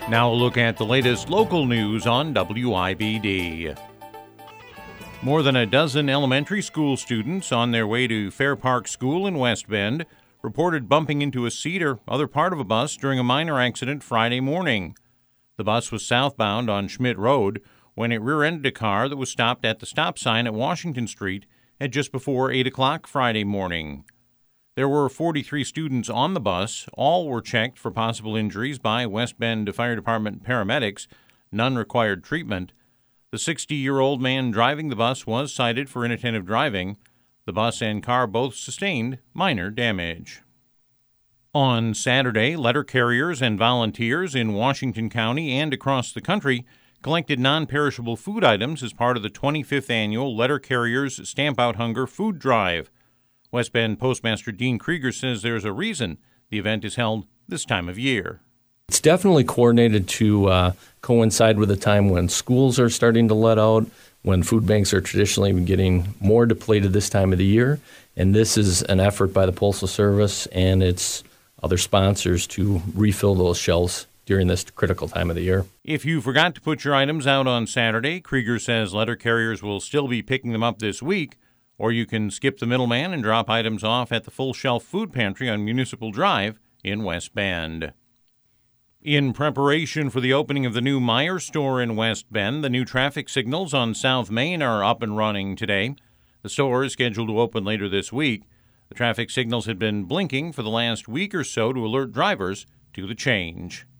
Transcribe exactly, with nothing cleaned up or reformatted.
Now a look at the latest local news on W I B D. More than a dozen elementary school students on their way to Fair Park School in West Bend reported bumping into a seat or other part of a bus during a minor accident Friday morning. The bus was southbound on Schmidt Road when it rear-ended a car that was stopped at the stop sign at Washington Street at just before eight o'clock Friday morning. There were forty-three students on the bus. All were checked for possible injuries by West Bend Fire Department paramedics. None required treatment. The sixty-year-old man driving the bus was cited for inattentive driving. The bus and car both sustained minor damage. On Saturday, letter carriers and volunteers in Washington County and across the country collected non-perishable food items as part of the twenty-fifth annual Letter Carriers Stamp Out Hunger Food Drive. West Bend Postmaster Dean Krieger says there's a reason the event is held this time of year. It's definitely coordinated to uh, coincide with a time when schools are starting to let out, when food banks are traditionally getting more depleted this time of the year. And this is an effort by the Postal Service and its other sponsors to refill those shelves during this critical time of the year. If you forgot to put your items out on Saturday, Krieger says letter carriers will still be picking them up this week, or you can skip the middleman and drop items off at the Full Shelf Food Pantry on Municipal Drive in West Bend. In preparation for the opening of the new Meijer store in West Bend, the new traffic signals on South Main are up and running today. The store is scheduled to open later this week. The traffic signals had been blinking for the last week or so to alert drivers to the change.